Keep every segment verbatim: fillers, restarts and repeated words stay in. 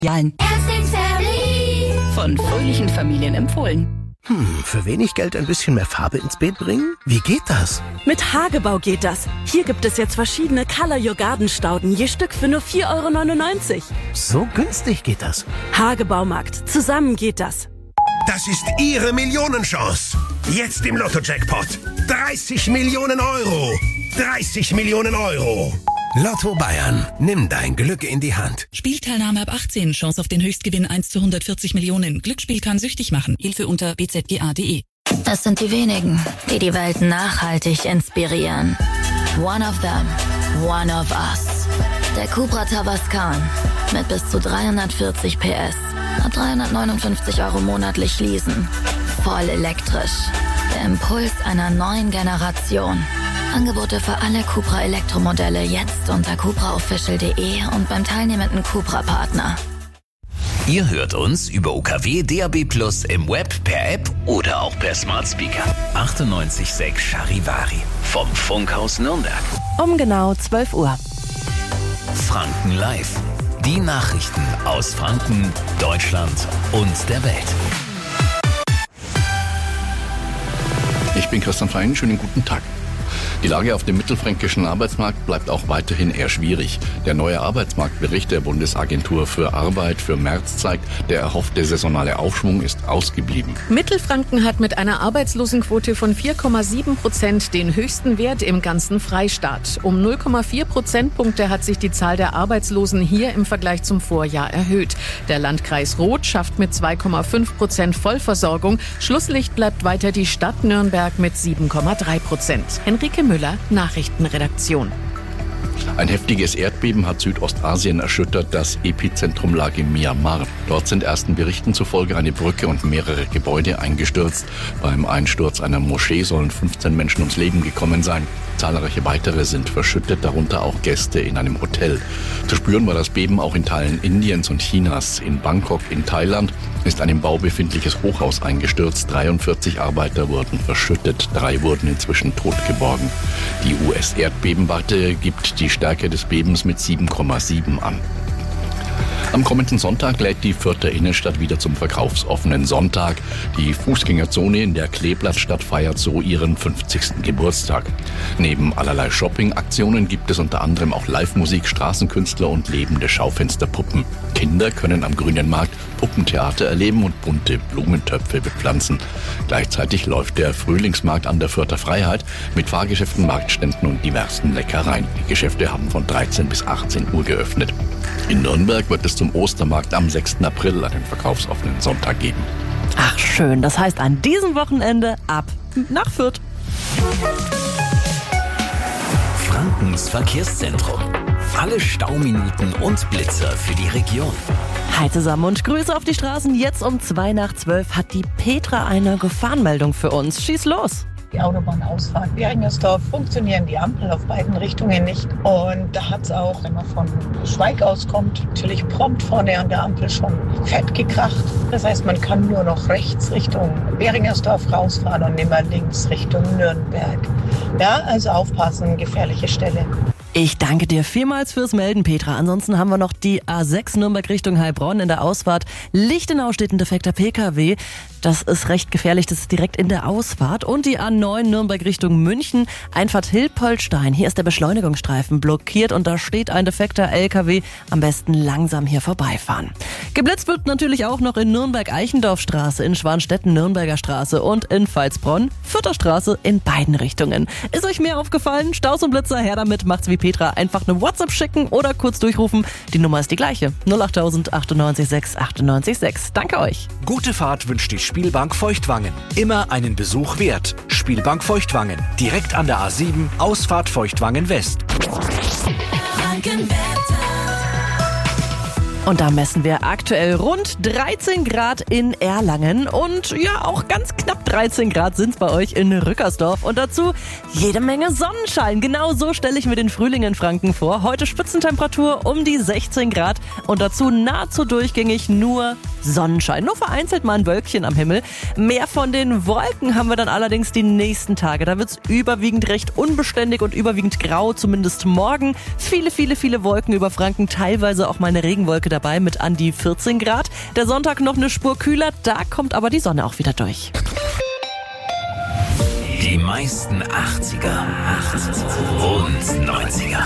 Jan. Von fröhlichen Familien empfohlen. Hm, für wenig Geld ein bisschen mehr Farbe ins Beet bringen? Wie geht das? Mit Hagebau geht das. Hier gibt es jetzt verschiedene Color Your Garden Stauden, je Stück für nur vier Euro neunundneunzig. So günstig geht das. Hagebaumarkt. Zusammen geht das. Das ist Ihre Millionenchance. Jetzt im Lotto-Jackpot. dreißig Millionen Euro. dreißig Millionen Euro. Lotto Bayern. Nimm dein Glück in die Hand. Spielteilnahme ab achtzehn. Chance auf den Höchstgewinn eins zu hundertvierzig Millionen. Glücksspiel kann süchtig machen. Hilfe unter b z g a punkt d e. Das sind die wenigen, die die Welt nachhaltig inspirieren. One of them. One of us. Der Cupra Tavascan. Mit bis zu dreihundertvierzig P S. Ab dreihundertneunundfünfzig Euro monatlich leasen. Voll elektrisch. Der Impuls einer neuen Generation. Angebote für alle Cupra Elektromodelle jetzt unter cupra official punkt d e und beim teilnehmenden Cupra-Partner. Ihr hört uns über U K W D A B Plus im Web, per App oder auch per Smart Speaker. achtundneunzig Komma sechs Charivari vom Funkhaus Nürnberg. Um genau zwölf Uhr. Franken Live. Die Nachrichten aus Franken, Deutschland und der Welt. Ich bin Christian Fein, schönen guten Tag. Die Lage auf dem mittelfränkischen Arbeitsmarkt bleibt auch weiterhin eher schwierig. Der neue Arbeitsmarktbericht der Bundesagentur für Arbeit für März zeigt, der erhoffte saisonale Aufschwung ist ausgeblieben. Mittelfranken hat mit einer Arbeitslosenquote von vier Komma sieben Prozent den höchsten Wert im ganzen Freistaat. Um null Komma vier Prozentpunkte hat sich die Zahl der Arbeitslosen hier im Vergleich zum Vorjahr erhöht. Der Landkreis Roth schafft mit zwei Komma fünf Prozent Vollversorgung. Schlusslicht bleibt weiter die Stadt Nürnberg mit sieben Komma drei Prozent. Henrike Müller, Nachrichtenredaktion. Ein heftiges Erdbeben hat Südostasien erschüttert. Das Epizentrum lag in Myanmar. Dort sind ersten Berichten zufolge eine Brücke und mehrere Gebäude eingestürzt. Beim Einsturz einer Moschee sollen fünfzehn Menschen ums Leben gekommen sein. Zahlreiche weitere sind verschüttet, darunter auch Gäste in einem Hotel. Zu spüren war das Beben auch in Teilen Indiens und Chinas. In Bangkok in Thailand ist ein im Bau befindliches Hochhaus eingestürzt. dreiundvierzig Arbeiter wurden verschüttet, drei wurden inzwischen tot geborgen. Die U S-Erdbebenwarte gibt die Stärke des Bebens mit sieben Komma sieben an. Am kommenden Sonntag lädt die Fürther Innenstadt wieder zum verkaufsoffenen Sonntag. Die Fußgängerzone in der Kleeblattstadt feiert so ihren fünfzigsten Geburtstag. Neben allerlei Shopping-Aktionen gibt es unter anderem auch Live-Musik, Straßenkünstler und lebende Schaufensterpuppen. Kinder können am Grünen Markt Puppentheater erleben und bunte Blumentöpfe bepflanzen. Gleichzeitig läuft der Frühlingsmarkt an der Fürther Freiheit mit Fahrgeschäften, Marktständen und diversen Leckereien. Die Geschäfte haben von dreizehn bis achtzehn Uhr geöffnet. In Nürnberg wird es zum Ostermarkt am sechsten April einen verkaufsoffenen Sonntag geben. Ach schön, das heißt an diesem Wochenende ab nach Fürth. Frankens Verkehrszentrum. Alle Stauminuten und Blitzer für die Region. Hi zusammen und Grüße auf die Straßen. Jetzt um zwei nach zwölf hat die Petra eine Gefahrenmeldung für uns. Schieß los! Die Autobahnausfahrt Beringersdorf funktionieren die Ampel auf beiden Richtungen nicht. Und da hat es auch, wenn man von Schweig aus kommt, natürlich prompt vorne an der Ampel schon fett gekracht. Das heißt, man kann nur noch rechts Richtung Beringersdorf rausfahren und nicht mehr links Richtung Nürnberg. Ja, also aufpassen, gefährliche Stelle. Ich danke dir vielmals fürs Melden, Petra. Ansonsten haben wir noch die A sechs Nürnberg Richtung Heilbronn in der Ausfahrt. Lichtenau steht ein defekter P K W. Das ist recht gefährlich, das ist direkt in der Ausfahrt. Und die A neun Nürnberg Richtung München, Einfahrt Hilpoltstein. Hier ist der Beschleunigungsstreifen blockiert und da steht ein defekter L K W. Am besten langsam hier vorbeifahren. Geblitzt wird natürlich auch noch in Nürnberg-Eichendorfstraße, in Schwanstetten Nürnberger Straße und in Veitsbronn Fürther Straße in beiden Richtungen. Ist euch mehr aufgefallen? Staus und Blitzer, her damit, macht's wie Petra. Einfach eine WhatsApp schicken oder kurz durchrufen. Die Nummer ist die gleiche. null acht null acht sechs achtundneunzig sechs. Danke euch. Gute Fahrt wünscht die Spielbank Feuchtwangen. Immer einen Besuch wert. Spielbank Feuchtwangen. Direkt an der A sieben, Ausfahrt Feuchtwangen West. Und da messen wir aktuell rund dreizehn Grad in Erlangen und ja, auch ganz knapp dreizehn Grad sind es bei euch in Rückersdorf und dazu jede Menge Sonnenschein. Genau so stelle ich mir den Frühling in Franken vor. Heute Spitzentemperatur um die sechzehn Grad und dazu nahezu durchgängig nur Sonnenschein. Nur vereinzelt mal ein Wölkchen am Himmel. Mehr von den Wolken haben wir dann allerdings die nächsten Tage. Da wird's überwiegend recht unbeständig und überwiegend grau, zumindest morgen. Viele, viele, viele Wolken über Franken, teilweise auch mal eine Regenwolke dabei mit an die vierzehn Grad. Der Sonntag noch eine Spur kühler, da kommt aber die Sonne auch wieder durch. Die meisten achtziger und neunziger.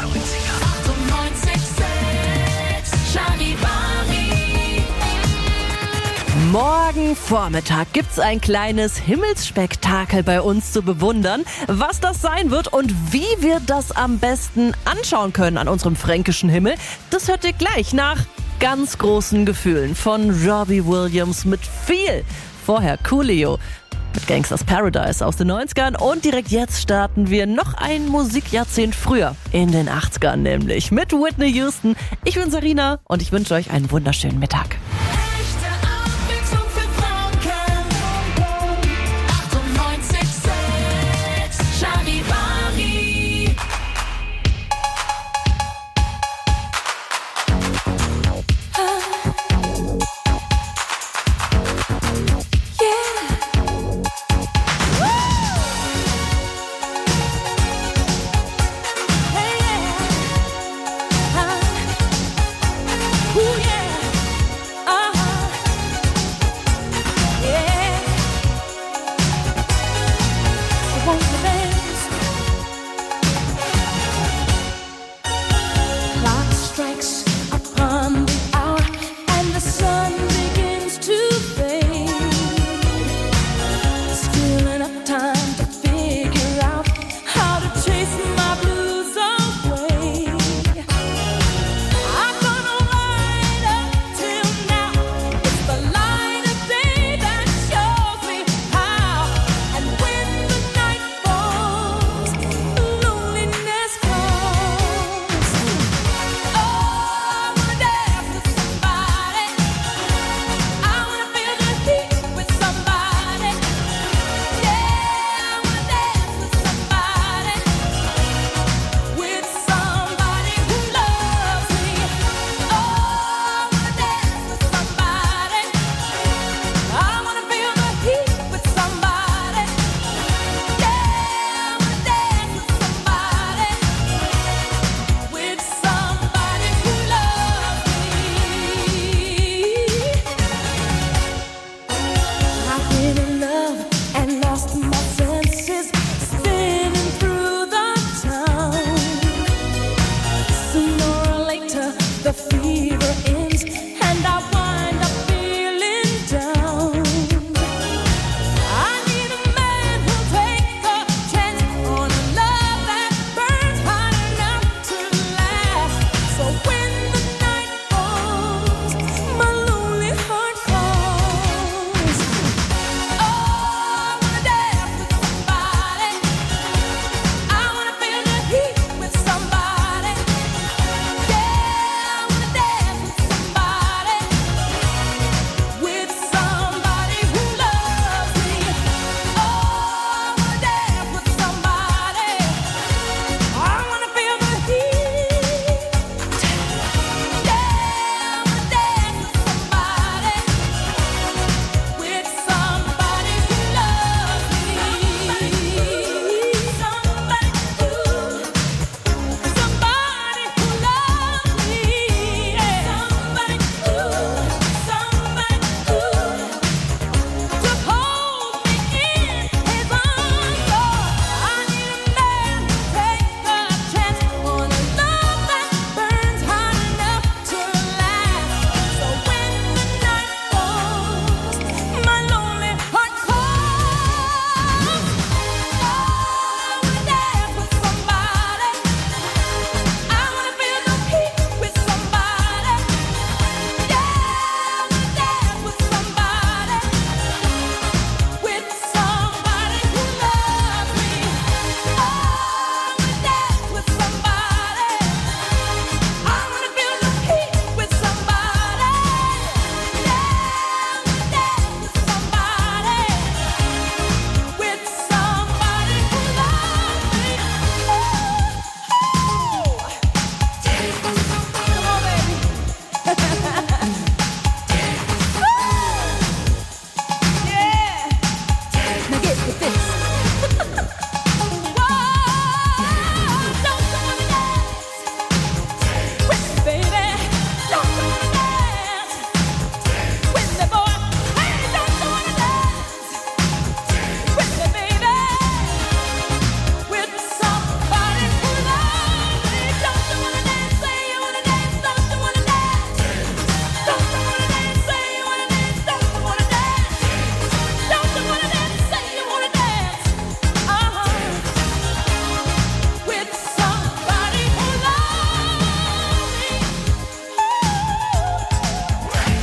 Morgen Vormittag gibt's ein kleines Himmelsspektakel bei uns zu bewundern. Was das sein wird und wie wir das am besten anschauen können an unserem fränkischen Himmel, das hört ihr gleich nach ganz großen Gefühlen von Robbie Williams mit viel. Vorher Coolio mit Gangsters Paradise aus den neunzigern und direkt jetzt starten wir noch ein Musikjahrzehnt früher, in den achtzigern nämlich, mit Whitney Houston. Ich bin Sarina und ich wünsche euch einen wunderschönen Mittag. Ooh, yeah.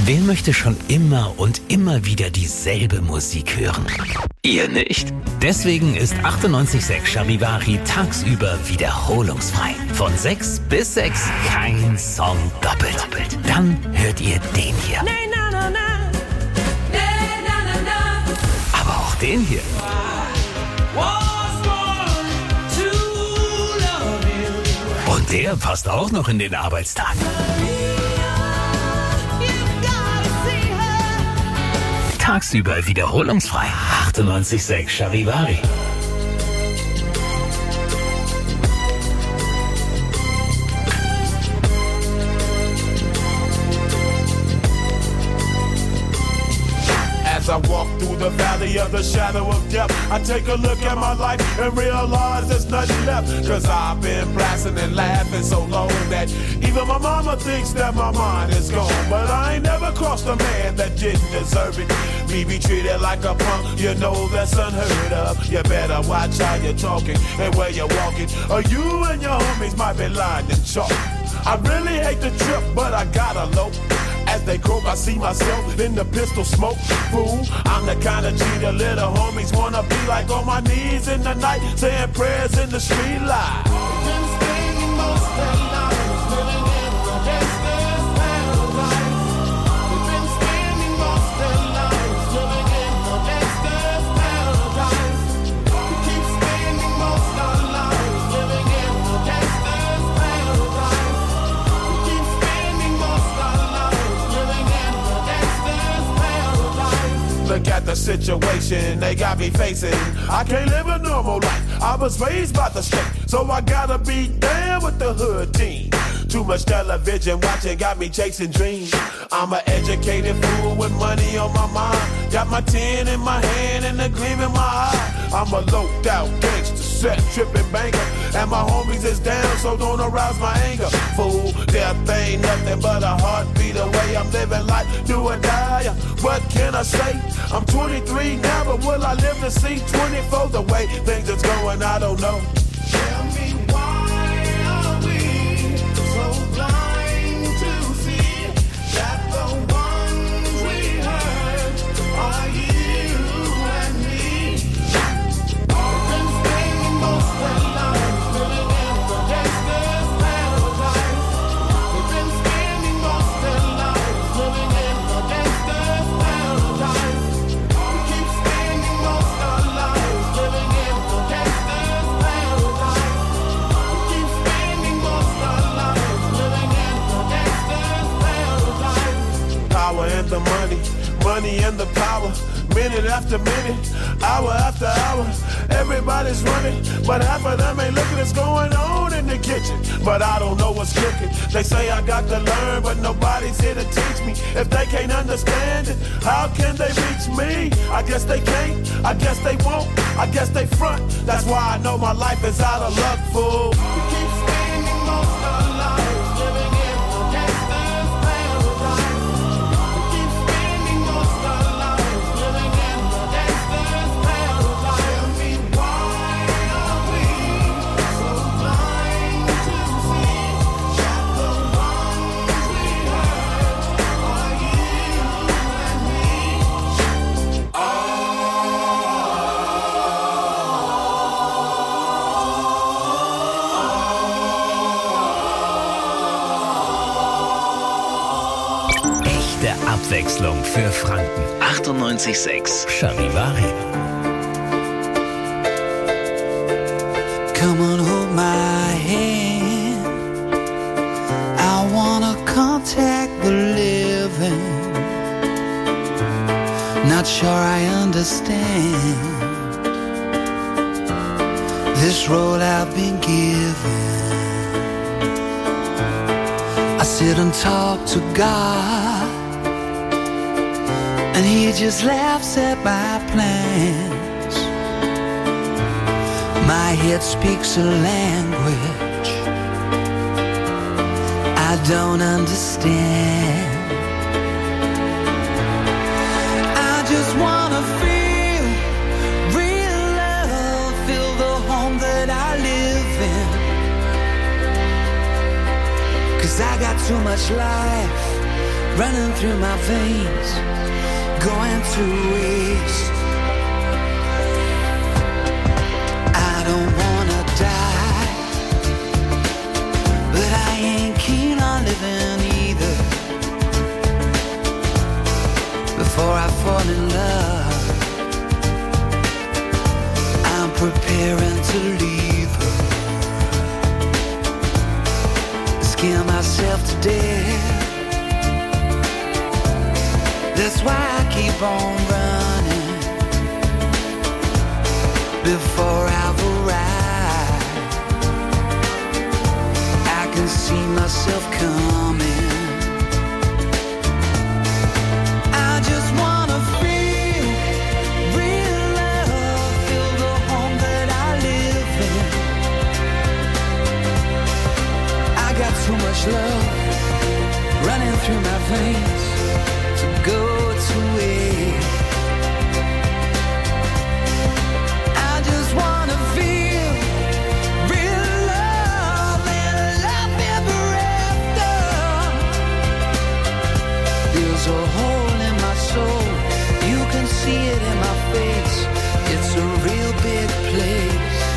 Wer möchte schon immer und immer wieder dieselbe Musik hören? Ihr nicht? Deswegen ist achtundneunzig Komma sechs Charivari tagsüber wiederholungsfrei. Von sechs bis sechs kein Song doppelt. Dann hört ihr den hier. Aber auch den hier. Und der passt auch noch in den Arbeitstag. Tagsüber wiederholungsfrei. achtundneunzig Komma sechs Charivari. As I walk through the valley of the shadow of death, I take a look at my life and realize there's nothing left. Cause I've been blasting and laughing so long that even my mama thinks that my mind is gone. But I ain't never crossed a man that didn't deserve it. Me be treated like a punk, you know that's unheard of. You better watch how you're talking and where you're walking, or you and your homies might be lying in chalk. I really hate the trip, but I gotta low. As they croak, I see myself in the pistol smoke. Fool, I'm the kind of G the little homies wanna be like, on my knees in the night, saying prayers in the street light. Been spending most of their lives living in the gangster's paradise. We've been spending most of their lives living in the gangster's paradise. We keep spending most of our lives living in the gangster's paradise. We keep spending most of our lives living in the gangster's paradise. Look at the situation they got me facing. I can't live a normal life. I was raised by the state, so I gotta be down with the hood team. Too much television watching got me chasing dreams. I'm an educated fool with money on my mind. Got my tin in my hand and a gleam in my eye. I'm a loped out gangster, set tripping banker, and my homies is down, so don't arouse my anger. Fool, death ain't nothing but a heartbeat away. I'm living life, do or die. What can I say? I'm twenty-three now, but will I live to see twenty-four? The way things is going, I don't know. Tell me why are we so blind to see that the ones we hurt are you and me? We've been spending most of our lives living in the gangster's paradise. We've been spending most of our lives living in the gangster's paradise. We keep spending most of our lives living in the gangster's paradise. We keep spending most of our lives living in the gangster's paradise. Power and the money, money and the power. Minute after minute, hour after hour, everybody's running, but half of them ain't looking what's going on in the kitchen. But I don't know what's cooking. They say I got to learn, but nobody's here to teach me. If they can't understand it, how can they reach me? I guess they can't, I guess they won't, I guess they front. That's why I know my life is out of luck, fool. We keep spending most of our lives living in the gangster's paradise. We keep spending most of our lives living in the gangster's paradise. Tell me why are we so blind to see that the ones we hurt are you and me? Echte Abwechslung für Franken. achtundneunzig Komma sechs Charivari. Come on, hold my hand. I wanna contact the living. Not sure I understand this road I've been given. I sit and talk to God, and He just laughs at my plans. My head speaks a language I don't understand. I just wanna feel real love, feel the home that I live in. 'Cause I got too much life running through my veins, going to waste. I don't wanna die, but I ain't keen on living either. Before I fall in love, I'm preparing to leave her. Scare myself to death. That's why I keep on running before I've arrived. I can see myself coming. I just wanna feel real love, feel the home that I live in. I got so much love running through my veins to go to waste. I just wanna feel real love and love ever after. There's a hole in my soul, you can see it in my face. It's a real big place.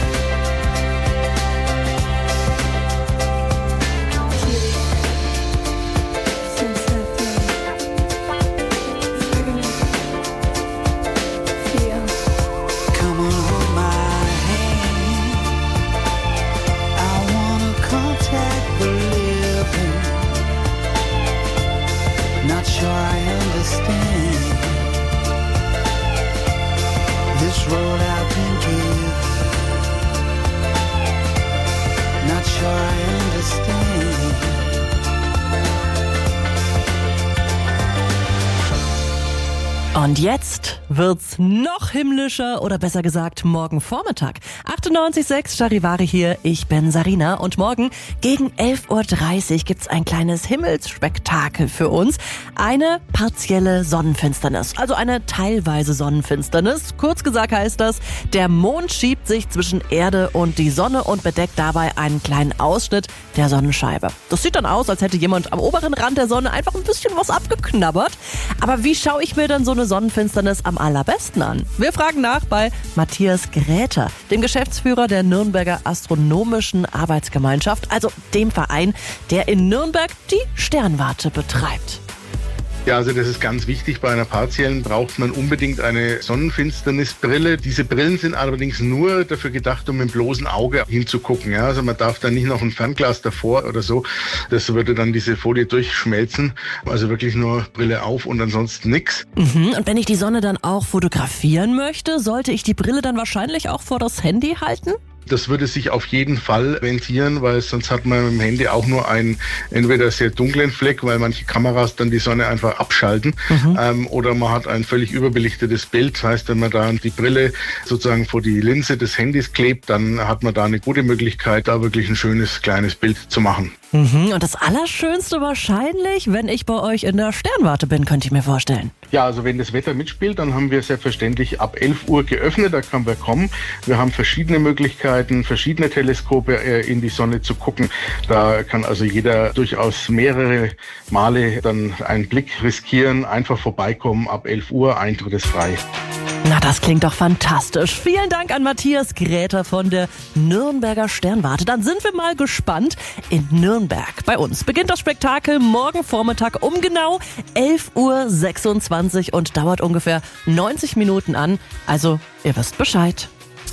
Und jetzt wird's noch himmlischer oder besser gesagt morgen Vormittag. achtundneunzig Komma sechs Charivari hier, ich bin Sarina und morgen gegen elf Uhr dreißig gibt's ein kleines Himmelsspektakel für uns. Eine partielle Sonnenfinsternis, also eine teilweise Sonnenfinsternis. Kurz gesagt heißt das, der Mond schiebt sich zwischen Erde und die Sonne und bedeckt dabei einen kleinen Ausschnitt der Sonnenscheibe. Das sieht dann aus, als hätte jemand am oberen Rand der Sonne einfach ein bisschen was abgeknabbert. Aber wie schaue ich mir denn so eine Sonnenfinsternis am allerbesten an? Wir fragen nach bei Matthias Gräter, dem Geschäftsführer der Nürnberger Astronomischen Arbeitsgemeinschaft, also dem Verein, der in Nürnberg die Sternwarte betreibt. Ja, also das ist ganz wichtig. Bei einer partiellen braucht man unbedingt eine Sonnenfinsternisbrille. Diese Brillen sind allerdings nur dafür gedacht, um mit dem bloßen Auge hinzugucken. Ja, also man darf da nicht noch ein Fernglas davor oder so. Das würde dann diese Folie durchschmelzen. Also wirklich nur Brille auf und ansonsten nichts. Mhm. Und wenn ich die Sonne dann auch fotografieren möchte, sollte ich die Brille dann wahrscheinlich auch vor das Handy halten? Das würde sich auf jeden Fall rentieren, weil sonst hat man mit dem Handy auch nur einen entweder sehr dunklen Fleck, weil manche Kameras dann die Sonne einfach abschalten, mhm. ähm, oder man hat ein völlig überbelichtetes Bild. Das heißt, wenn man da die Brille sozusagen vor die Linse des Handys klebt, dann hat man da eine gute Möglichkeit, da wirklich ein schönes kleines Bild zu machen. Mhm. Und das Allerschönste wahrscheinlich, wenn ich bei euch in der Sternwarte bin, könnte ich mir vorstellen. Ja, also wenn das Wetter mitspielt, dann haben wir selbstverständlich ab elf Uhr geöffnet, da kann man kommen. Wir haben verschiedene Möglichkeiten, verschiedene Teleskope in die Sonne zu gucken. Da kann also jeder durchaus mehrere Male dann einen Blick riskieren, einfach vorbeikommen, ab elf Uhr, Eintritt ist frei. Na, das klingt doch fantastisch. Vielen Dank an Matthias Gräter von der Nürnberger Sternwarte. Dann sind wir mal gespannt. In Nürnberg bei uns beginnt das Spektakel morgen Vormittag um genau elf Uhr sechsundzwanzig und dauert ungefähr neunzig Minuten an. Also, ihr wisst Bescheid.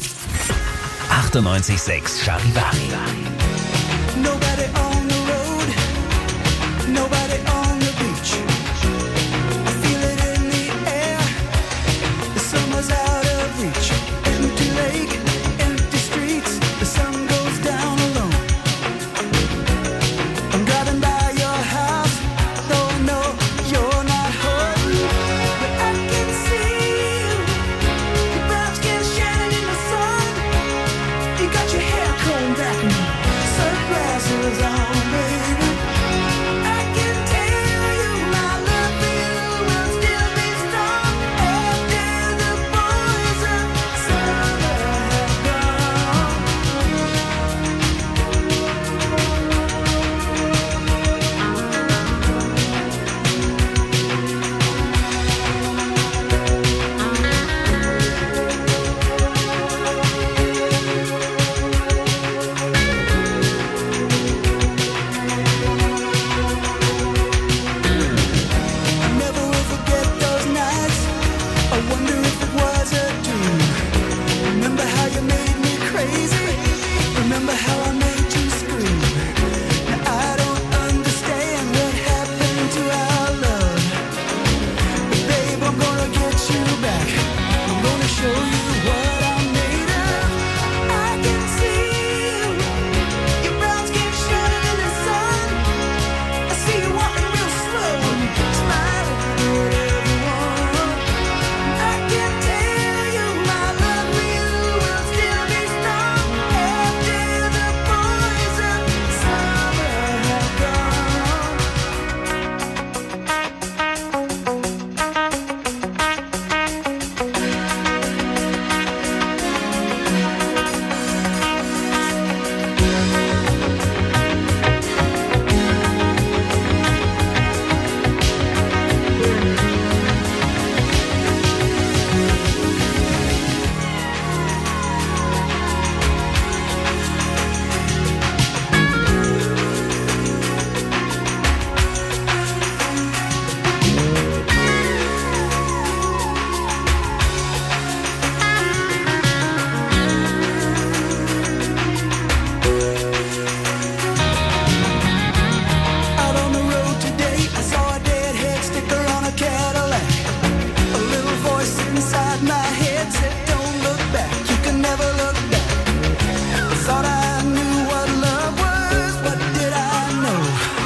achtundneunzig Komma sechs Charivari. Nobody on the road, nobody on the beach. I feel it in the air, the summer's out of reach. Empty lake, empty streets, the sun goes down alone. I'm driving by your house, though I know you're not home. But I can see you, your brown skin shining in the sun. You got your hair combed back now. I'm gonna get you back. I'm gonna show you what I'm made of. I can see you. Your brown skin shining in the sun. I see you walking real slow and smiling at everyone. I can tell you my love for you will still be strong after the boys of summer have gone. Out on the road today, I saw a deadhead sticker on a Cadillac. A little voice inside my head said, don't look back, you can never look back. I thought I knew what love was, what did I know?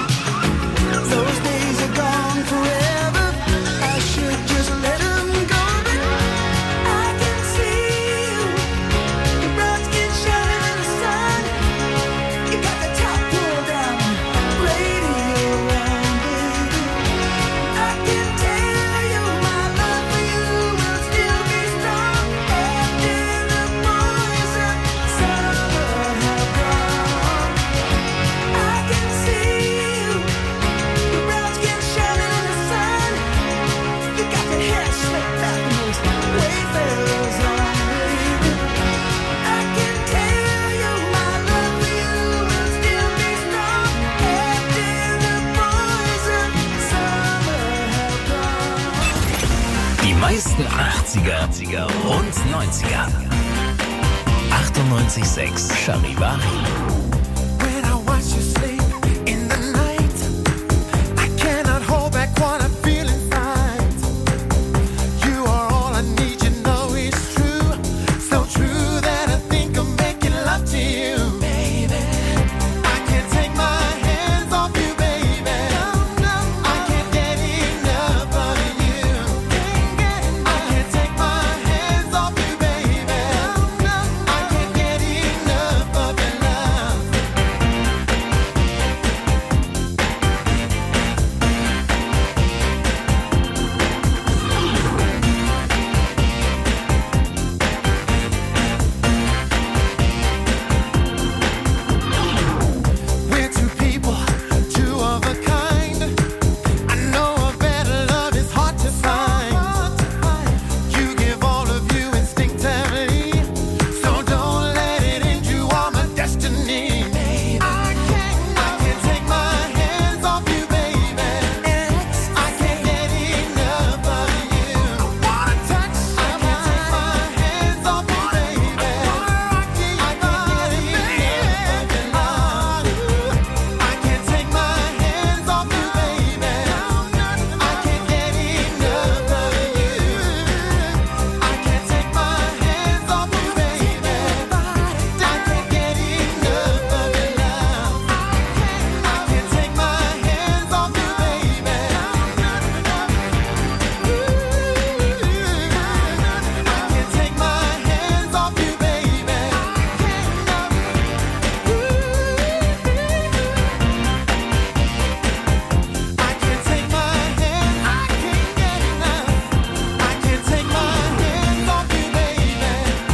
Those days are gone forever, I should just let them go. But I can see you, your brown skin shining in the sun. You got the top pulled down, radio on, baby. I can tell you my love for you will still be strong after the boys of summer have gone. I can see you, your brown skin shining in the sun. You got your hair slicked back and those wayfarers on, baby. I can tell you my love for you will still be strong after the boys of summer have gone. Die meisten achtziger und neunziger. achtundneunzig Komma sechs Charivari. When I watch you sleep in the night, I cannot hold back what I feel inside. You are all I need, you know it's true. So true that I think I'm making love to you, baby. I can't take my hands off you, baby. I can't get enough of you. I can't take my hands off you, baby. I can't get enough of your love. We're two people, two of a kind. I know a better love is hard to find. You give all of you instinctively, so don't let it end. You are my destiny. I can't, I can't take my hands off you, baby. I can't get enough of you. I wanna touch. I can't take my hands off you, baby. I can't get enough of your love. I can't take my hands off you, baby. I can't get enough of you. I can't take my hands off you, baby. I can't get enough of your love. I can't take my hands off you, baby. I can't take my hands off you, baby. I can't take my hands, I can't get enough. I can't take my hands off you, baby.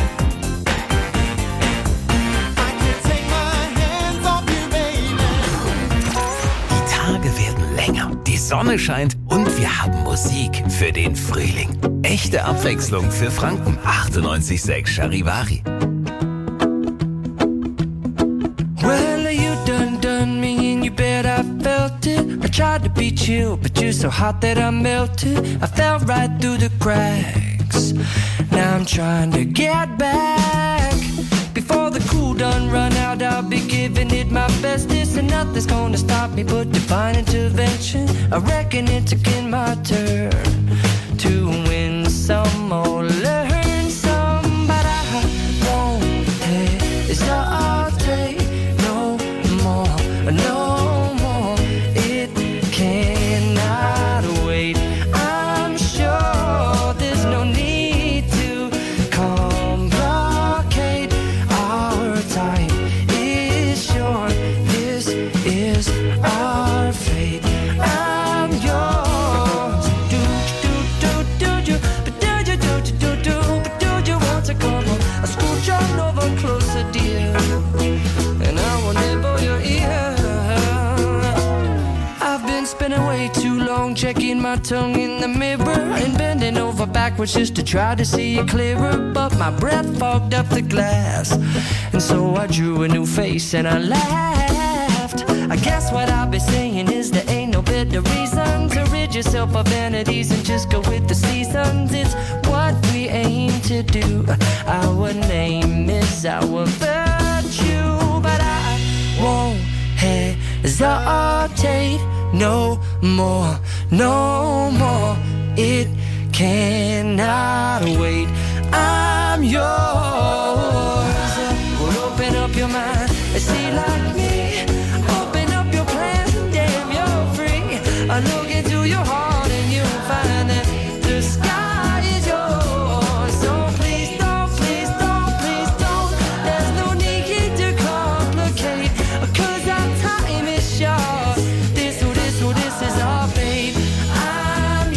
I can't take my hands off you, baby. Die Tage werden länger, die Sonne scheint und wir haben Musik für den Frühling. Echte Abwechslung für Franken. achtundneunzig Komma sechs Charivari. Well, you done done me and you bet I felt it. I tried to be chill, but you're so hot that I melted. I fell right through the cracks. Now I'm trying to get back. Before the cool done run out, I'll be giving it my bestest, and nothing's gonna stop me but divine intervention. I reckon it's again my turn to win. my tongue in the mirror and bending over backwards just to try to see it clearer. But my breath fogged up the glass, and so I drew a new face and I laughed. I guess what I'll be saying is there ain't no better reason to rid yourself of vanities and just go with the seasons. It's what we aim to do. Our name is our virtue, but I won't hesitate no more, no more. It cannot wait. I'm yours. Well, open up your mind and see like me. Open up your plans and damn, you're free. I look into your heart and you'll find that the sky is yours. So please don't, please don't, please don't. There's no need to complicate, 'cause our time is short. This, oh, this, oh, this is our fate. I'm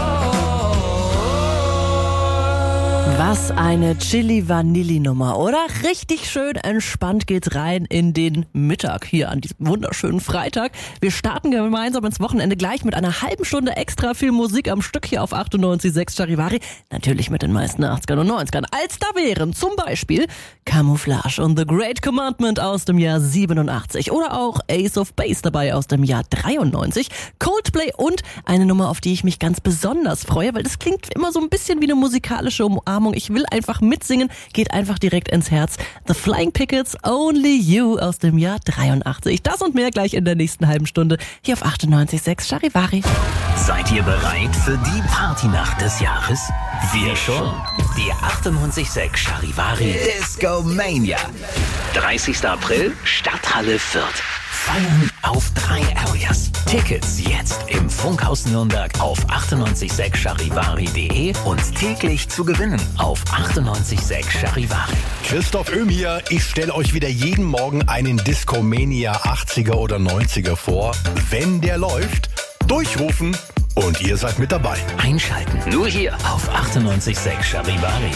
yours. Was eine Chili-Vanilli-Nummer, oder? Richtig schön entspannt geht's rein in den Mittag hier an diesem wunderschönen Freitag. Wir starten gemeinsam ins Wochenende gleich mit einer halben Stunde extra viel Musik am Stück hier auf achtundneunzig Komma sechs Charivari. Natürlich mit den meisten achtzigern und neunzigern. Als da wären zum Beispiel Camouflage und The Great Commandment aus dem Jahr siebenundachtzig oder auch Ace of Base dabei aus dem Jahr dreiundneunzig. Coldplay und eine Nummer, auf die ich mich ganz besonders freue, weil das klingt immer so ein bisschen wie eine musikalische Umarmung. Ich will einfach mitsingen, geht einfach direkt ins Herz. The Flying Pickets, Only You aus dem Jahr dreiundachtzig. Das und mehr gleich in der nächsten halben Stunde hier auf achtundneunzig Komma sechs Charivari. Seid ihr bereit für die Partynacht des Jahres? Wir schon. Die achtundneunzig Komma sechs Charivari Disco Mania. dreißigster April, Stadthalle Fürth. Feiern auf drei Areas. Tickets jetzt im Funkhaus Nürnberg auf achtundneunzig Komma sechs charivari punkt de und täglich zu gewinnen auf achtundneunzig Komma sechs Charivari. Christoph Öhm hier. Ich stelle euch wieder jeden Morgen einen Discomania achtziger oder neunziger vor. Wenn der läuft, durchrufen und ihr seid mit dabei. Einschalten. Nur hier auf achtundneunzig Komma sechs Charivari.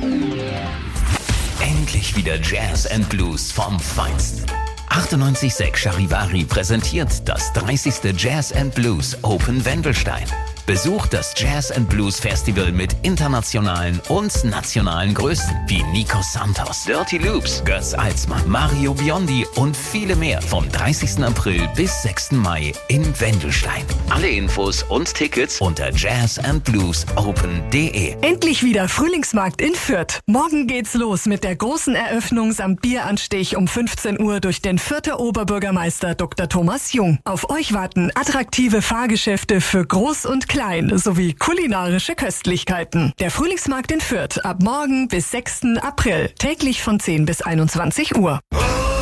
Endlich wieder Jazz and Blues vom Feinsten. achtundneunzig Komma sechs Charivari präsentiert das dreißigste Jazz and Blues Open Wendelstein. Besucht das Jazz and Blues Festival mit internationalen und nationalen Größen wie Nico Santos, Dirty Loops, Götz Alsmann, Mario Biondi und viele mehr vom dreißigsten April bis sechsten Mai in Wendelstein. Alle Infos und Tickets unter jazz and blues open punkt de. Endlich wieder Frühlingsmarkt in Fürth. Morgen geht's los mit der großen Eröffnung samt Bieranstich um fünfzehn Uhr durch den Fürther Oberbürgermeister Doktor Thomas Jung. Auf euch warten attraktive Fahrgeschäfte für Groß und Klein sowie kulinarische Köstlichkeiten. Der Frühlingsmarkt in Fürth ab morgen bis sechsten April. Täglich von zehn bis einundzwanzig Uhr. Oh,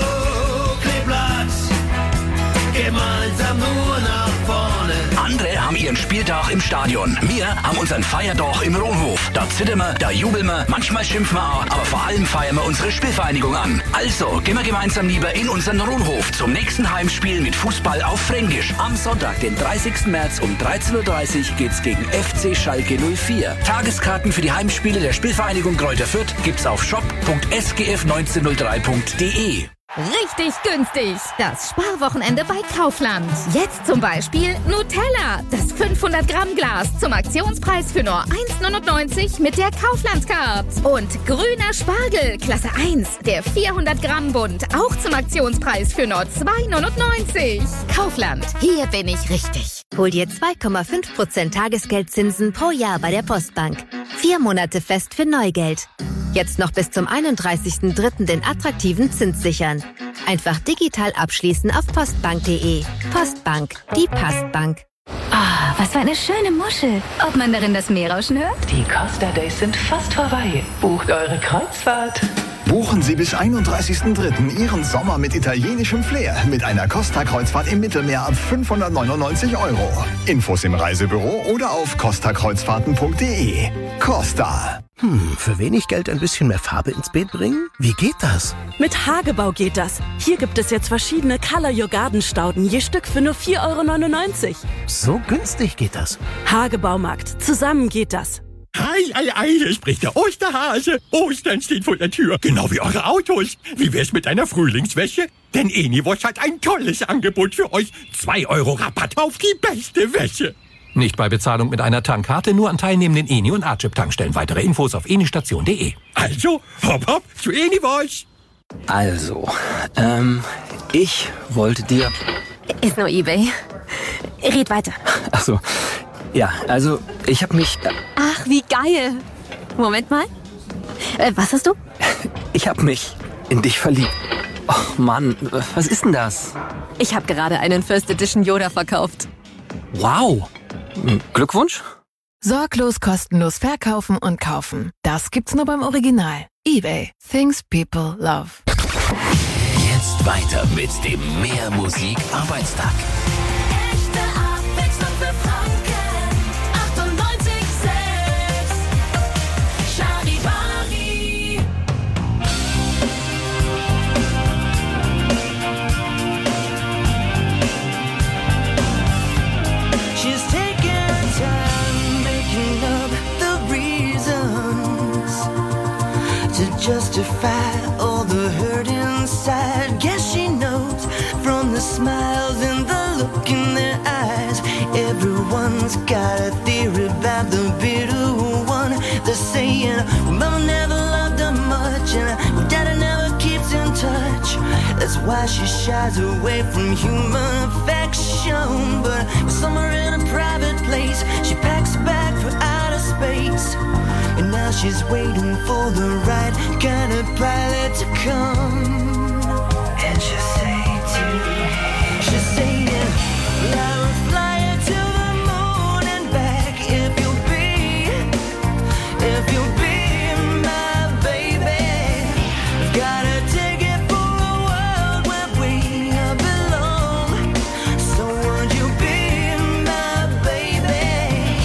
Kleeblatt, gemeinsam nur nach vorne. Andere haben ihren Spieltag im Stadion. Wir haben unseren Feiertag im Rohnhof. Da zittern wir, da jubeln wir, manchmal schimpfen wir auch, aber vor allem feiern wir unsere Spielvereinigung an. Also gehen wir gemeinsam lieber in unseren Rohnhof zum nächsten Heimspiel mit Fußball auf Fränkisch. Am Sonntag, den dreißigsten März um dreizehn Uhr dreißig geht's gegen F C Schalke null vier. Tageskarten für die Heimspiele der Spielvereinigung Kräuter Fürth gibt's auf shop punkt s g f neunzehnhundertdrei punkt de. Richtig günstig. Das Sparwochenende bei Kaufland. Jetzt zum Beispiel Nutella. Das fünfhundert Gramm Glas zum Aktionspreis für nur eins neunundneunzig mit der Kaufland-Card. Und grüner Spargel, Klasse eins. Der vierhundert Gramm Bund. Auch zum Aktionspreis für nur zwei neunundneunzig. Kaufland. Hier bin ich richtig. Hol dir zwei Komma fünf Prozent Tagesgeldzinsen pro Jahr bei der Postbank. Vier Monate fest für Neugeld. Jetzt noch bis zum einunddreißigsten dritten den attraktiven Zins sichern. Einfach digital abschließen auf postbank punkt de. Postbank, die Postbank. Ah, was für eine schöne Muschel. Ob man darin das Meerrauschen hört? Die Costa Days sind fast vorbei. Bucht eure Kreuzfahrt. Buchen Sie bis einunddreißigsten dritten Ihren Sommer mit italienischem Flair mit einer Costa-Kreuzfahrt im Mittelmeer ab fünfhundertneunundneunzig Euro. Infos im Reisebüro oder auf costa kreuzfahrten punkt de. Costa. Hm, für wenig Geld ein bisschen mehr Farbe ins Beet bringen? Wie geht das? Mit Hagebau geht das. Hier gibt es jetzt verschiedene Color Your Garden Stauden, je Stück für nur vier Euro neunundneunzig. So günstig geht das. Hagebaumarkt. Zusammen geht das. Ei, ei, ei, hier spricht der Osterhase. Ostern steht vor der Tür, genau wie eure Autos. Wie wär's mit einer Frühlingswäsche? Denn Eniwosch hat ein tolles Angebot für euch. Zwei Euro Rabatt auf die beste Wäsche. Nicht bei Bezahlung mit einer Tankkarte, nur an teilnehmenden Eni und A-Chip Tankstellen. Weitere Infos auf enistation punkt de. Also, hopp hopp, zu Eni-Wash. Also, ähm, ich wollte dir... Ist nur eBay. Red weiter. Ach so, ja, also ich habe mich... Ach, wie geil. Moment mal. Äh, was hast du? Ich habe mich in dich verliebt. Oh Mann, was ist denn das? Ich habe gerade einen First Edition Yoda verkauft. Wow. Glückwunsch. Sorglos kostenlos verkaufen und kaufen. Das gibt's nur beim Original. eBay. Things people love. Jetzt weiter mit dem Mehr Musik Arbeitstag. Echte Abwechslung für Franken. achtundneunzig sechs Charivari. She's taking time making up the reasons to justify all the hurt inside. Guess she knows from the smiles and the look in their eyes. Everyone's got a theory about the bitter one. They're saying, well, Mama never loved her much, and Daddy never keeps in touch. That's why she shies away from human affection. But somewhere in a private place, she packs a bag for outer space. And now she's waiting for the right kind of pilot to come. And she'll say to me, she'll say, well, I will fly you to the moon and back if you'll be, if you'll be my baby. I've got a ticket for a world where we belong. So would you be my baby?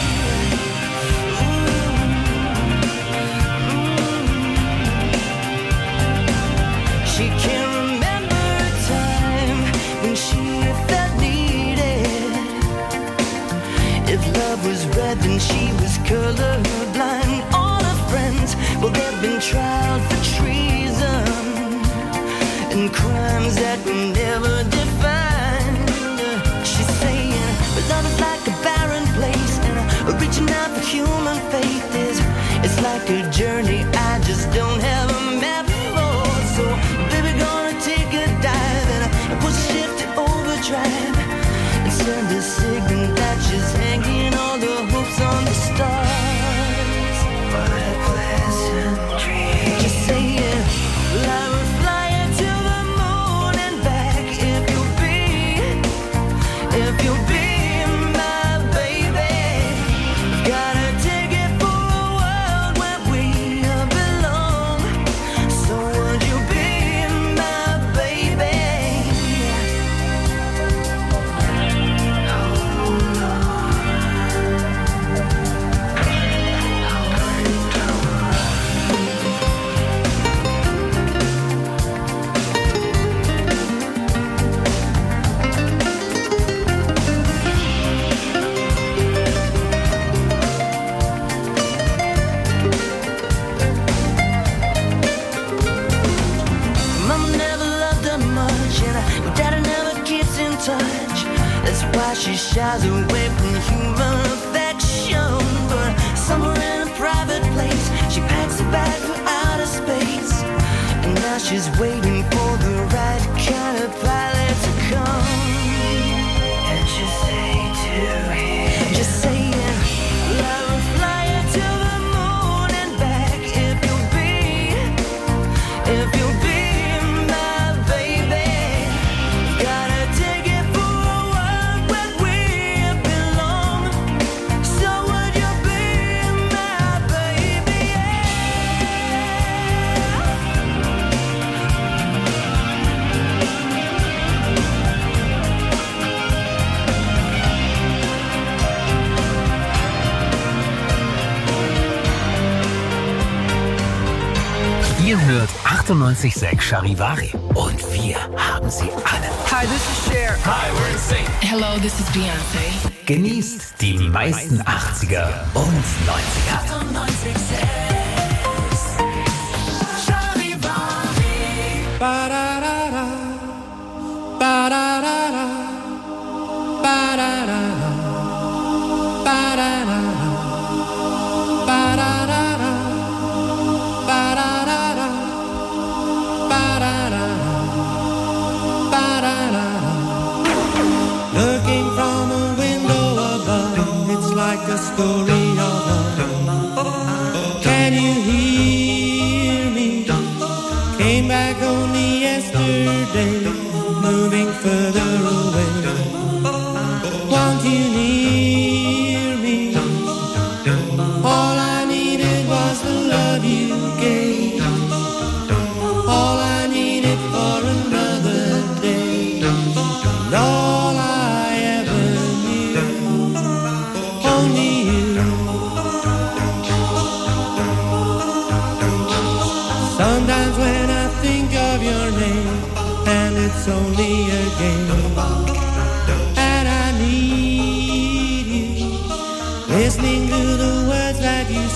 She can't remember a time when she felt needed. If love was red, then she was colorblind. All her friends, well, they've been tried for treason and crimes that were never defined. She's saying, but love is like a barren place, and reaching out for human faith is, it's like a journey I just don't have a map for. So, baby, gonna take a dive and put shift to overdrive and send a signal that she's hanging all the hopes on the stars. What a pleasant dream. Just saying, well, I will fly you to the moon and back if you'll be, if you'll be my baby. Got a ticket for a world where we belong. So would you be my baby? Mama never loved her much, and my daddy never keeps in touch. That's why she shies away from human affection. But somewhere in a private place, she packs a bag for outer space. And now she's waiting for the right kind of pilot to come. And she'll say to him, just saying, well, I will fly you to the moon and back if you'll be, if you'll be my baby. Got a ticket for a world where we belong. So would you be my baby? Ihr hört achtundneunzig Komma sechs Charivari. Und wir haben sie alle. Hi, this is Cher. Hi, we're in sync. Hello, this is Beyoncé. Genießt die meisten achtziger und neunziger. achtundneunzig sechs Charivari. Ba-da-da-da. Ba-da-da-da. Ba-da-da-da.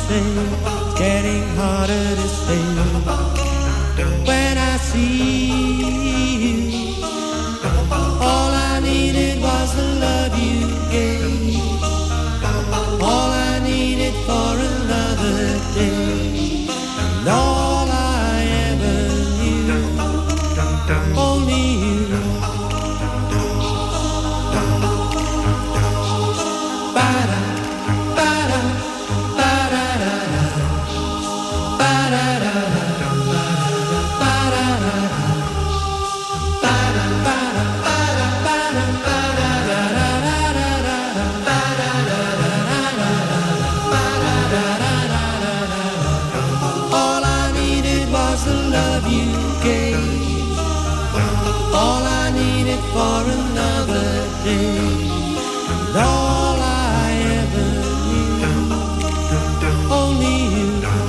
say it's getting harder to stay. When I see you, all I needed was the love you gave. All I needed for another day. And all I ever knew, only you. Ba-da, ba-da, ba-da-da-da. Ba-da-da-da, ba-da-da-da. Ba-da, ba-da, ba-da, ba-da, ba-da-da-da-da-da-da. Ba-da-da-da-da-da-da. All I needed was the love you gave. All I needed for another day. And all I ever knew, only you.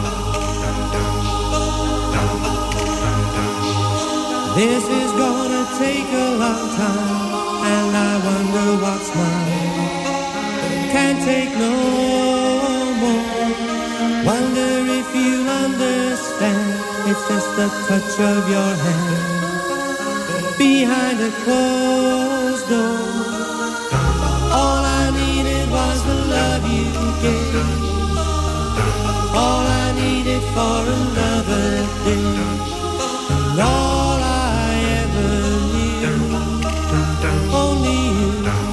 This is gonna take a long time, and I wonder what's mine. Can't take no more. Wonder if you understand. It's just the touch of your hand behind a closed door. All I needed was the love you gave. All I needed for another day. And all I ever knew, only you.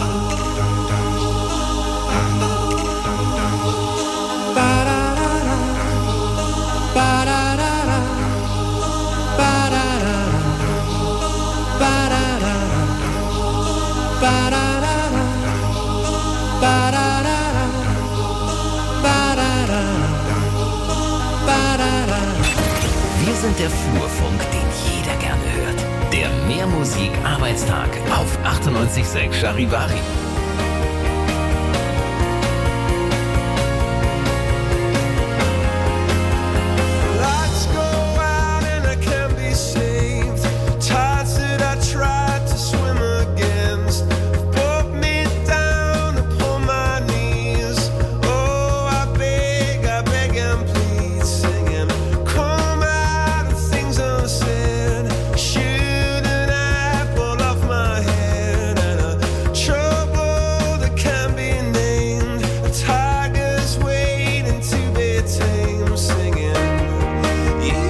Ba-da-da-da, ba-da-da-da, ba-da-da-da, ba-da-da-da, ba-da-da-da, ba-da-da-da, ba-da-da-da, ba-da-da. Wir sind der Flurfunk, den jeder gerne hört. Der Mehrmusik-Arbeitstag auf achtundneunzig Komma sechs Charivari. Lights go out and I can't be saved. Tides that I tried to swim against brought me down upon my knees. Oh, I beg, I beg and plead, singing, come out of things unsaid. Shoot an apple off my head, and a trouble that can't be named. A tiger's waiting to be tamed, singing, you.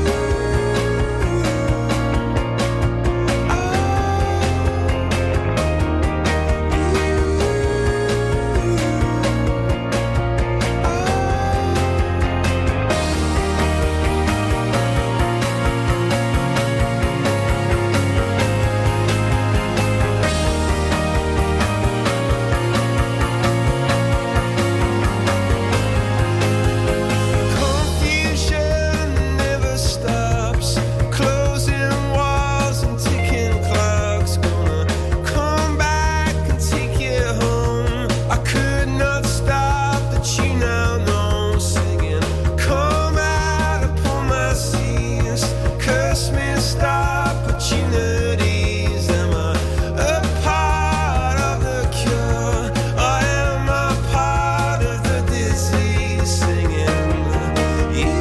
Confusion never stops. Closing walls and ticking clocks. Gonna come back and take you home. I could not stop, but you now know. Singing, come out upon my seas. Curse missed opportunities. Am I a part of the cure? Or am I part of the disease? Singing, you.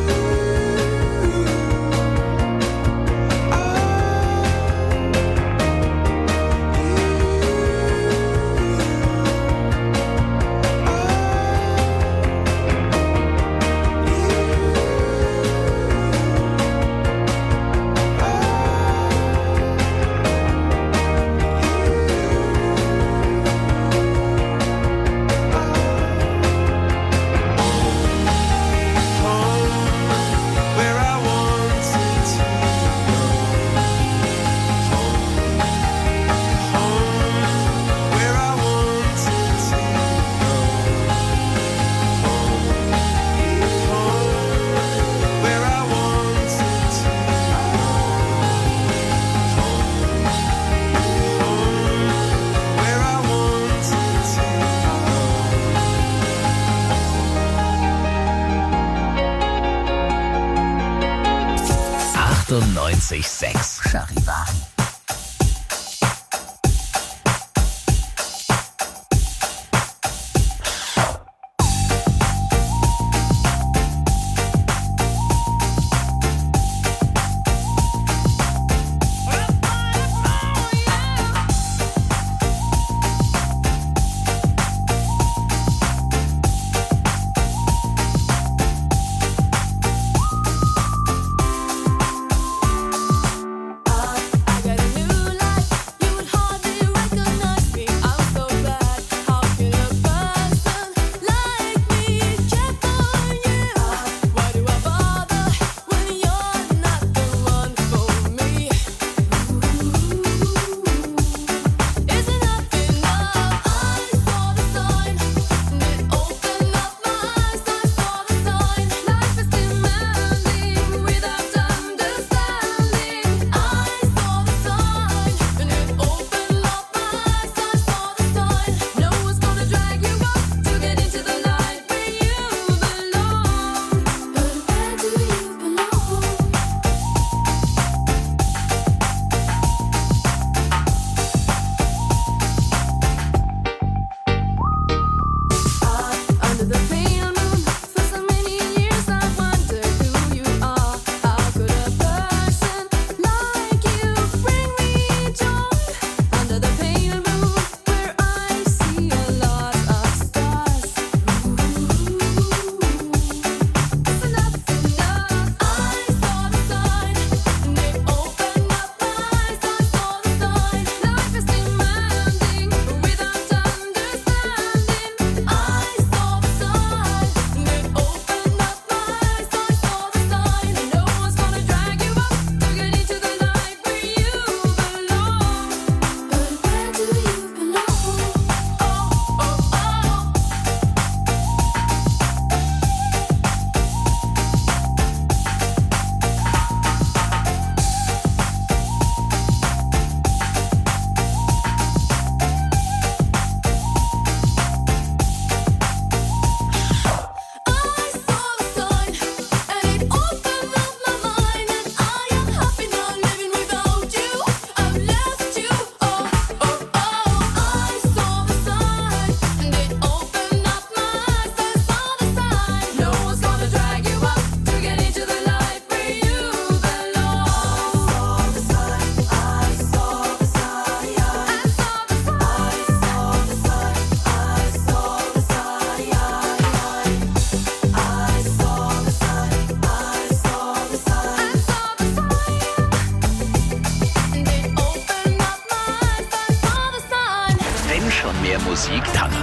Where I wanted to go. Home, where I wanted to go. Home, where I wanted to go. Home, where I wanted to achtundneunzig Komma sechs Charivari.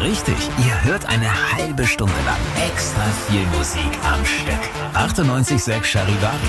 richtig. Ihr hört eine halbe Stunde lang extra viel Musik am Stück. achtundneunzig Komma sechs Charivari.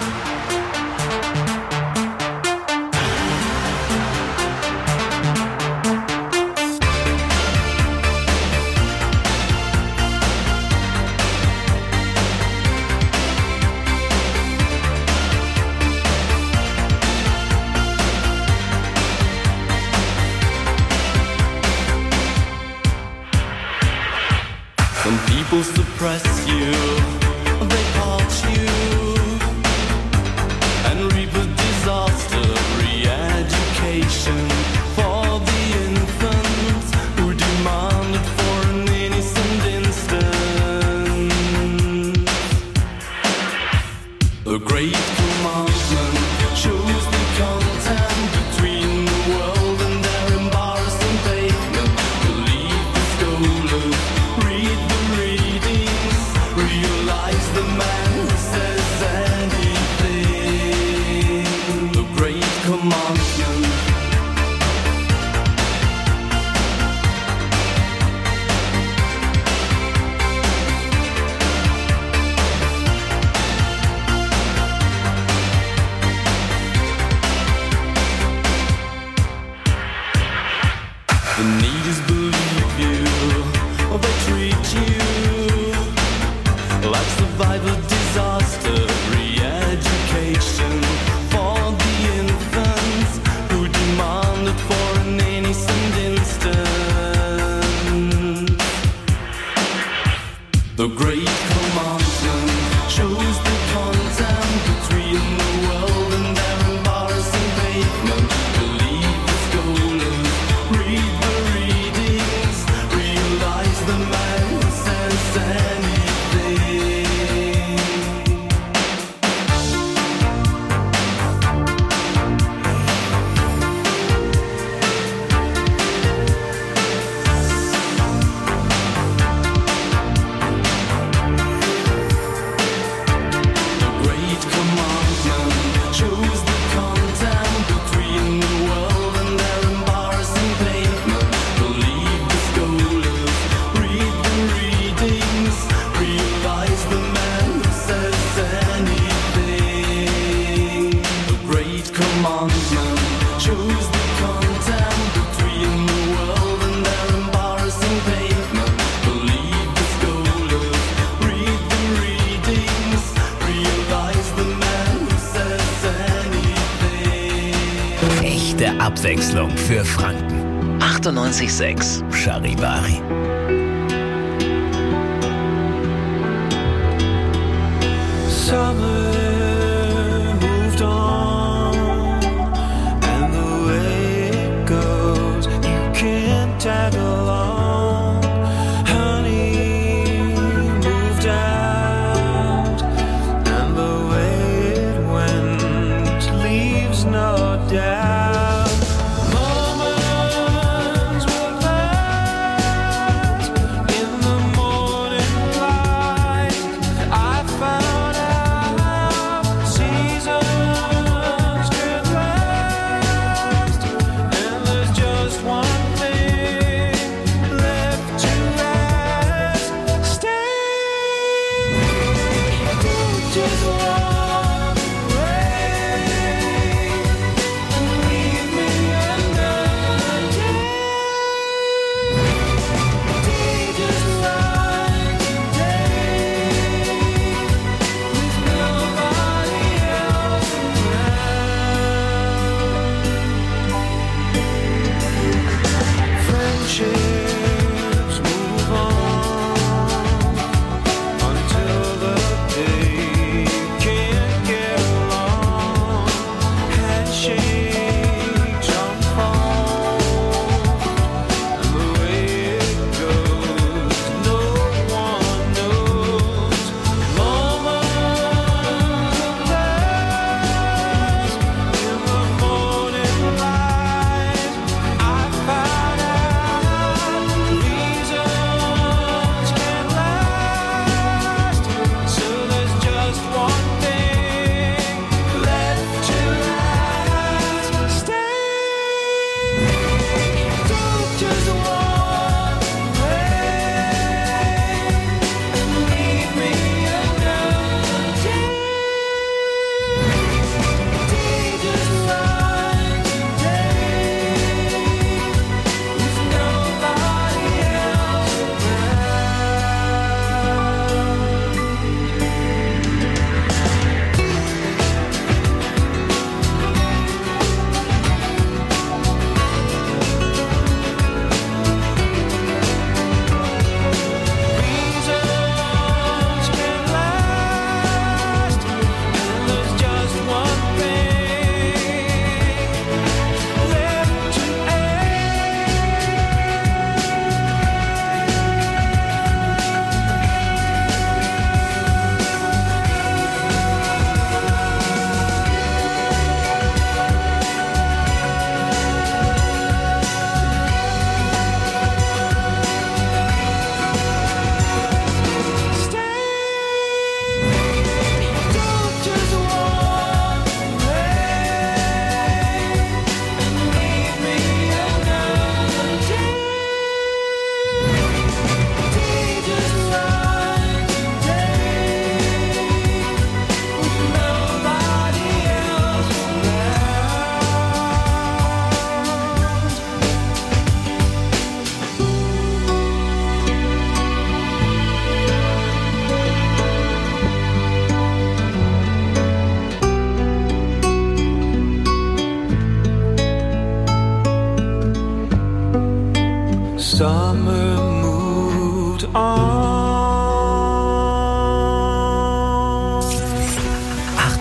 Some people suppress you, they part you, and reap a disaster. Re-education for the infants who demanded for an innocent instant. The great commandment shows the content between the world and their embarrassing pavement. Believe the scholars, read the readings, realize the man who says anything. The great commandment. The need is believe you, or they treat you like survivor disaster. Re-education for the infants who demanded for an innocent instant. The great commandment shows the content between the world and their embarrassing pavement. Believe the scholars, read the readings, realize the man who says anything. The great commandment shows the content between the world and their embarrassing pavement. Believe the scholars, read the readings, realize the man who says anything. The great commandment shows the content between the world and their embarrassing pavement. Believe the scholars, read the readings, realize the man who says anything. Echte Abwechslung für Franken. achtundneunzig Komma sechs Charivari. Summer moved on, and the way it goes, you can't tag along. Honey moved out, and the way it went leaves no doubt. Moments will pass.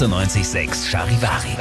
achtundneunzig Komma sechs Charivari.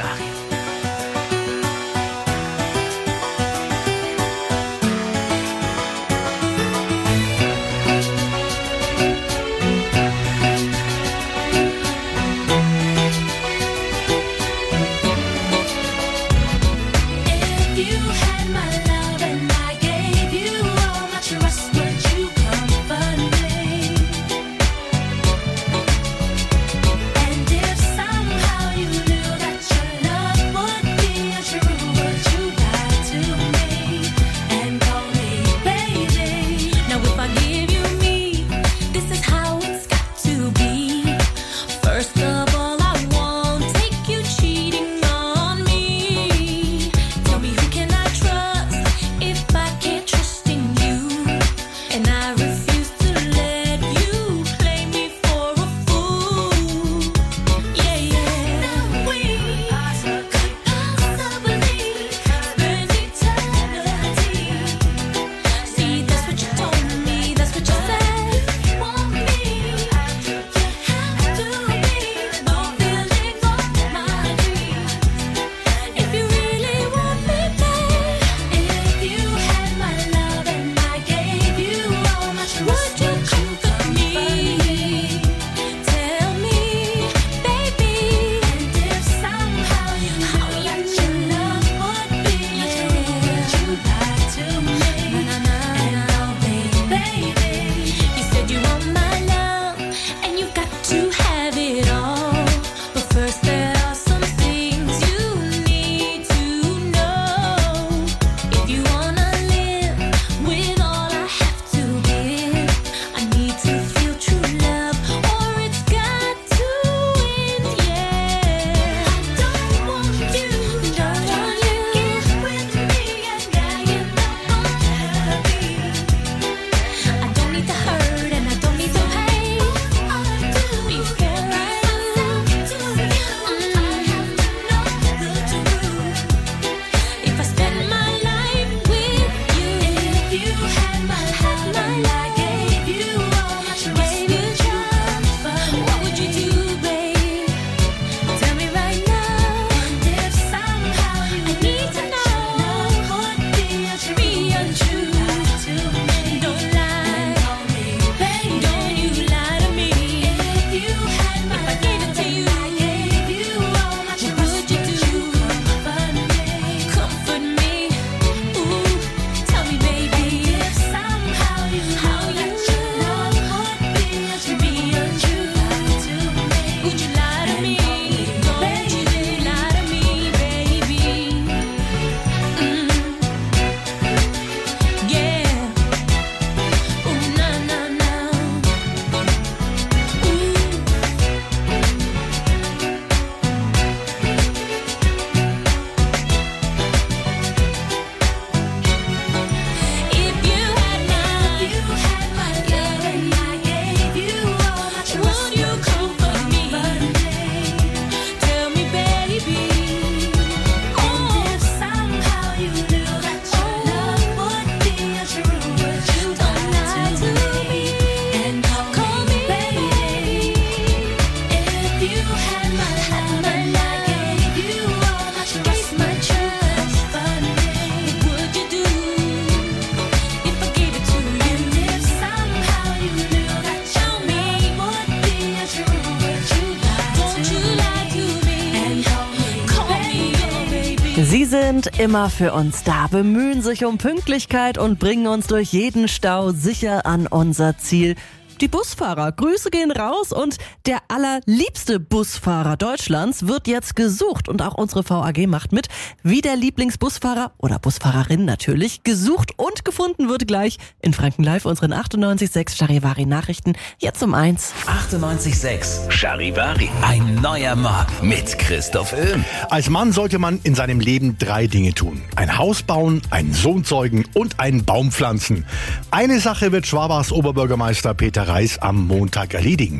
Sie sind immer für uns da, bemühen sich um Pünktlichkeit und bringen uns durch jeden Stau sicher an unser Ziel. Die Busfahrer, Grüße gehen raus und der allerliebste Busfahrer Deutschlands wird jetzt gesucht und auch unsere V A G macht mit, wie der Lieblingsbusfahrer oder Busfahrerin natürlich gesucht und gefunden wird gleich in Franken Live, unseren achtundneunzig Komma sechs Charivari Nachrichten, jetzt um eins. achtundneunzig Komma sechs Charivari, ein neuer Morgen mit Christoph Öhm. Als Mann sollte man in seinem Leben drei Dinge tun. Ein Haus bauen, einen Sohn zeugen und einen Baum pflanzen. Eine Sache wird Schwabachs Oberbürgermeister Peter Reis am Montag erledigen.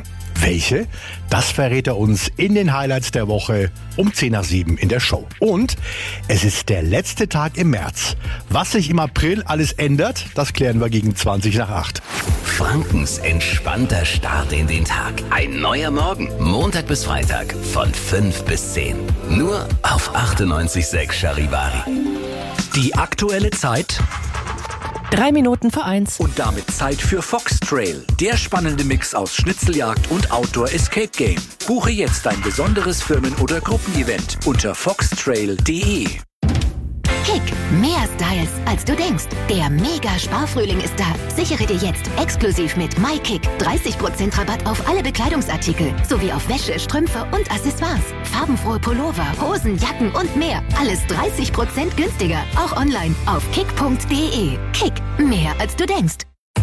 Welche? Das verrät er uns in den Highlights der Woche um zehn nach sieben in der Show. Und es ist der letzte Tag im März. Was sich im April alles ändert, das klären wir gegen zwanzig nach acht. Frankens entspannter Start in den Tag. Ein neuer Morgen. Montag bis Freitag von fünf bis zehn. Nur auf achtundneunzig Komma sechs Charivari. Die aktuelle Zeit. Drei Minuten vor eins. Und damit Zeit für Fox Trail. Der spannende Mix aus Schnitzeljagd und Outdoor Escape Game. Buche jetzt dein besonderes Firmen- oder Gruppenevent unter foxtrail punkt de. Kick, mehr Styles, als du denkst. Der Mega-Sparfrühling ist da. Sichere dir jetzt exklusiv mit MyKick dreißig Prozent Rabatt auf alle Bekleidungsartikel sowie auf Wäsche, Strümpfe und Accessoires. Farbenfrohe Pullover, Hosen, Jacken und mehr. Alles dreißig Prozent günstiger. Auch online auf kick punkt de. Kick, mehr als du denkst.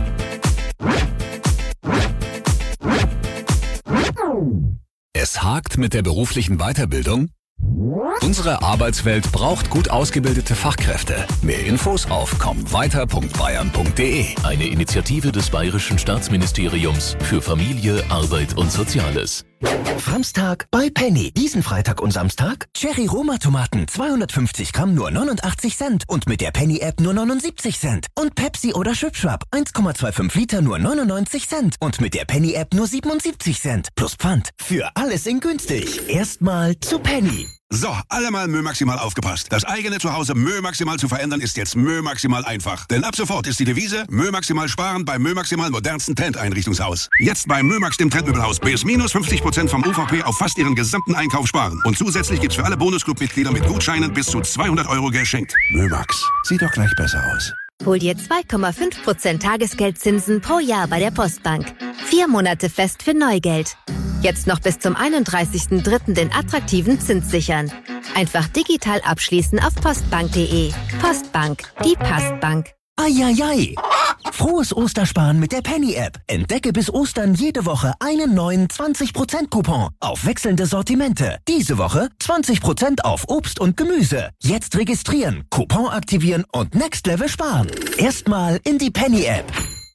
Es hakt mit der beruflichen Weiterbildung? Unsere Arbeitswelt braucht gut ausgebildete Fachkräfte. Mehr Infos auf komm weiter punkt bayern punkt de. Eine Initiative des Bayerischen Staatsministeriums für Familie, Arbeit und Soziales. Samstag bei Penny. Diesen Freitag und Samstag Cherry Roma Tomaten zweihundertfünfzig Gramm nur neunundachtzig Cent und mit der Penny App nur neunundsiebzig Cent. Und Pepsi oder Schwipschwap eins Komma fünfundzwanzig Liter nur neunundneunzig Cent und mit der Penny App nur siebenundsiebzig Cent. Plus Pfand. Für alles in günstig. Erstmal zu Penny. So, alle mal Mö Maximal aufgepasst. Das eigene Zuhause Mö Maximal zu verändern ist jetzt Mö Maximal einfach. Denn ab sofort ist die Devise Mö Maximal sparen beim Mö Maximal modernsten Trend-Einrichtungshaus. Jetzt bei Mö Max, dem Trendmöbelhaus, bis minus fünfzig Prozent vom U V P auf fast ihren gesamten Einkauf sparen. Und zusätzlich gibt's für alle Bonusclub-Mitglieder mit Gutscheinen bis zu zweihundert Euro geschenkt. Mö Max, sieht doch gleich besser aus. Hol dir zwei Komma fünf Prozent Tagesgeldzinsen pro Jahr bei der Postbank. Vier Monate fest für Neugeld. Jetzt noch bis zum einunddreißigsten dritten den attraktiven Zins sichern. Einfach digital abschließen auf postbank punkt de. Postbank, die Postbank. Eieiei! Frohes Ostersparen mit der Penny-App. Entdecke bis Ostern jede Woche einen neuen zwanzig Prozent Coupon auf wechselnde Sortimente. Diese Woche zwanzig Prozent auf Obst und Gemüse. Jetzt registrieren, Coupon aktivieren und Next Level sparen. Erstmal in die Penny-App.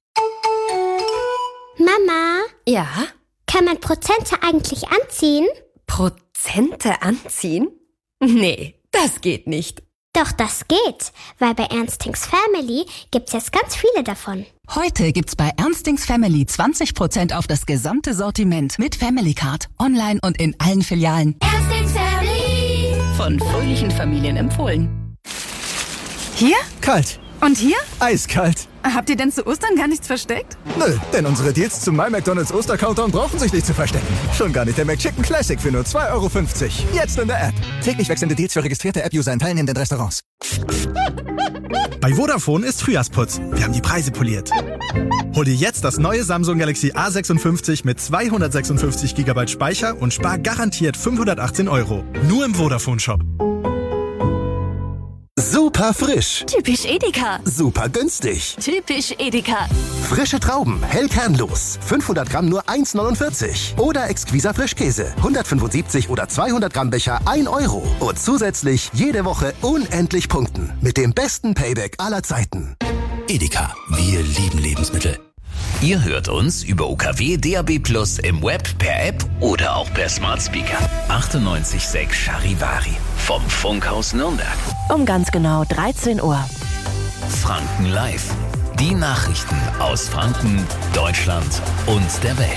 Mama? Ja? Kann man Prozente eigentlich anziehen? Prozente anziehen? Nee, das geht nicht. Doch, das geht, weil bei Ernstings Family gibt's jetzt ganz viele davon. Heute gibt's bei Ernstings Family zwanzig Prozent auf das gesamte Sortiment mit Family Card, online und in allen Filialen. Ernstings Family! Von fröhlichen Familien empfohlen. Hier? Kalt. Und hier? Eiskalt. Habt ihr denn zu Ostern gar nichts versteckt? Nö, denn unsere Deals zum My McDonald's Oster-Countdown brauchen sich nicht zu verstecken. Schon gar nicht der McChicken Classic für nur zwei Euro fünfzig. Jetzt in der App. Täglich wechselnde Deals für registrierte App-User in teilnehmenden Restaurants. Bei Vodafone ist Frühjahrsputz. Wir haben die Preise poliert. Hol dir jetzt das neue Samsung Galaxy A sechsundfünfzig mit zweihundertsechsundfünfzig Gigabyte Speicher und spar garantiert fünfhundertachtzehn Euro. Nur im Vodafone-Shop. Super frisch. Typisch Edeka. Super günstig. Typisch Edeka. Frische Trauben, hellkernlos. fünfhundert Gramm nur eins Komma neunundvierzig. Oder exquiser Frischkäse. hundertfünfundsiebzig oder zweihundert Gramm Becher ein Euro. Und zusätzlich jede Woche unendlich punkten. Mit dem besten Payback aller Zeiten. Edeka, wir lieben Lebensmittel. Ihr hört uns über U K W D A B Plus im Web, per App oder auch per Smart Speaker. achtundneunzig Komma sechs Charivari vom Funkhaus Nürnberg. Um ganz genau dreizehn Uhr. Franken Live. Die Nachrichten aus Franken, Deutschland und der Welt.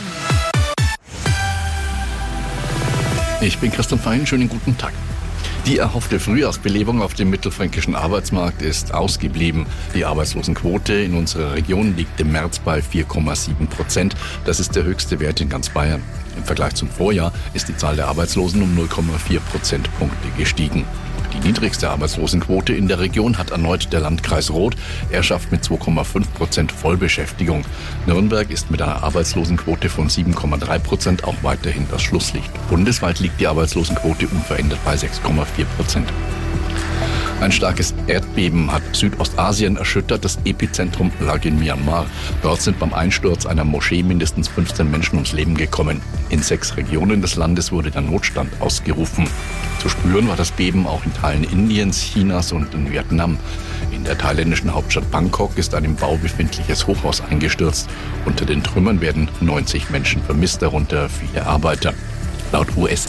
Ich bin Christian Fein, schönen guten Tag. Die erhoffte Frühjahrsbelebung auf dem mittelfränkischen Arbeitsmarkt ist ausgeblieben. Die Arbeitslosenquote in unserer Region liegt im März bei vier Komma sieben Prozent. Das ist der höchste Wert in ganz Bayern. Im Vergleich zum Vorjahr ist die Zahl der Arbeitslosen um null Komma vier Prozentpunkte gestiegen. Die niedrigste Arbeitslosenquote in der Region hat erneut der Landkreis Roth. Er schafft mit zwei Komma fünf Prozent Vollbeschäftigung. Nürnberg ist mit einer Arbeitslosenquote von sieben Komma drei Prozent auch weiterhin das Schlusslicht. Bundesweit liegt die Arbeitslosenquote unverändert bei sechs Komma vier Prozent. Ein starkes Erdbeben hat Südostasien erschüttert. Das Epizentrum lag in Myanmar. Dort sind beim Einsturz einer Moschee mindestens fünfzehn Menschen ums Leben gekommen. In sechs Regionen des Landes wurde der Notstand ausgerufen. Zu spüren war das Beben auch in Teilen Indiens, Chinas und in Vietnam. In der thailändischen Hauptstadt Bangkok ist ein im Bau befindliches Hochhaus eingestürzt. Unter den Trümmern werden neunzig Menschen vermisst, darunter viele Arbeiter. Laut U S